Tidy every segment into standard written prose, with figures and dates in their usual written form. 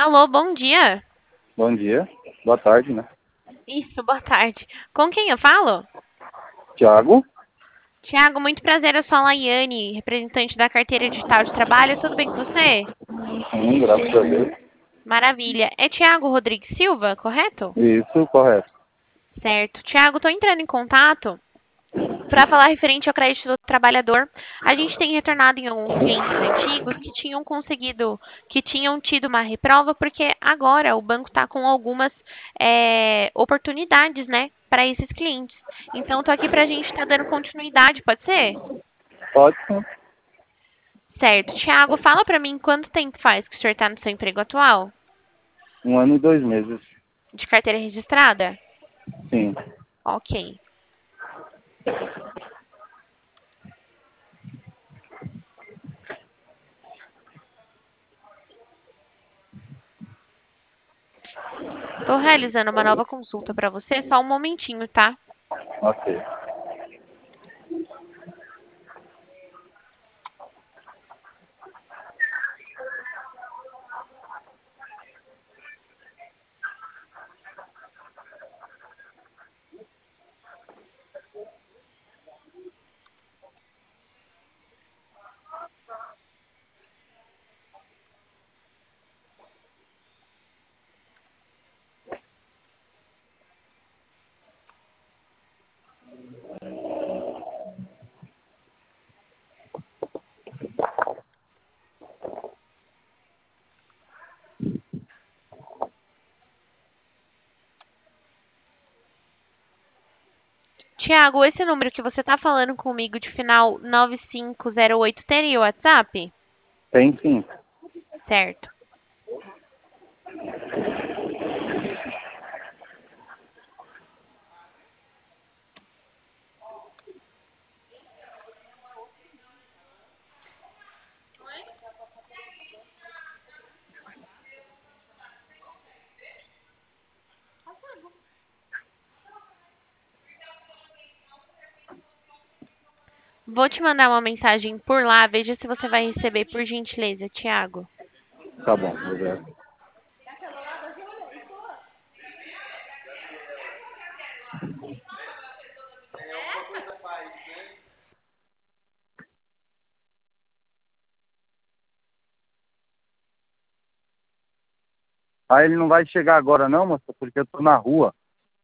Alô, bom dia. Bom dia. Boa tarde, né? Isso, boa tarde. Com quem eu falo? Tiago? Tiago, muito prazer. Eu sou a Laiane, representante da carteira digital de trabalho. Tudo bem com você? Graças a Deus. Maravilha. É Tiago Rodrigues Silva, correto? Isso, correto. Certo. Tiago, estou entrando em contato para falar referente ao crédito do trabalhador. A gente tem retornado em alguns clientes antigos que tinham tido uma reprova, porque agora o banco está com algumas oportunidades, né, para esses clientes. Então, estou aqui para a gente estar dando continuidade, pode ser? Pode sim. Certo. Tiago, fala para mim quanto tempo faz que o senhor está no seu emprego atual? 1 ano e 2 meses. De carteira registrada? Sim. Ok. Estou realizando uma nova consulta para você, só um momentinho, tá? Ok. Tiago, esse número que você está falando comigo de final 9508 teria o WhatsApp? Tem sim. Certo. Vou te mandar uma mensagem por lá, veja se você vai receber, por gentileza, Tiago. Tá bom, obrigado. Ah, ele não vai chegar agora não, moça, porque eu tô na rua.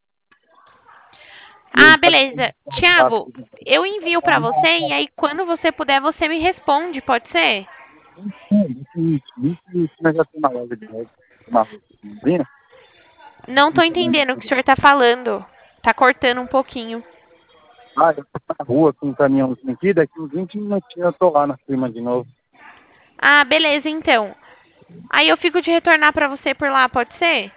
E Ah, ele tá beleza. Tiago, eu envio para você e aí quando você puder, você me responde, pode ser? Isso, mas já tô na loja de novo. Tô na rua. Vindo? Não tô entendendo o que o senhor tá falando. Tá cortando um pouquinho. Ah, eu tô na rua com um caminhãozinho aqui, daqui uns 20 minutinhos eu tô lá na firma de novo. Ah, beleza, então. Aí eu fico de retornar para você por lá, pode ser?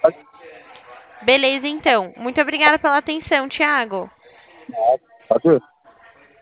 Beleza, então. Muito obrigada pela atenção, Tiago. Pode?